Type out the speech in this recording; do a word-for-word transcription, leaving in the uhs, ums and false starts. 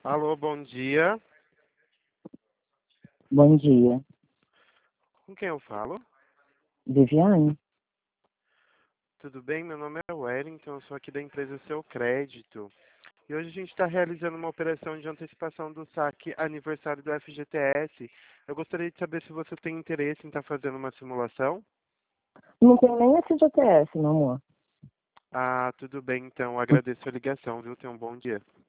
Alô, bom dia. Bom dia, Com quem eu falo? Viviane. Tudo bem? Meu nome é Wellington, eu sou aqui da empresa Seu Crédito. E hoje a gente está realizando uma operação de antecipação do saque aniversário do F G T S. Eu gostaria de saber se você tem interesse em estar fazendo uma simulação. Não tem nem F G T S, meu amor. Ah, tudo bem, então. Agradeço a ligação, viu? Tenha um bom dia.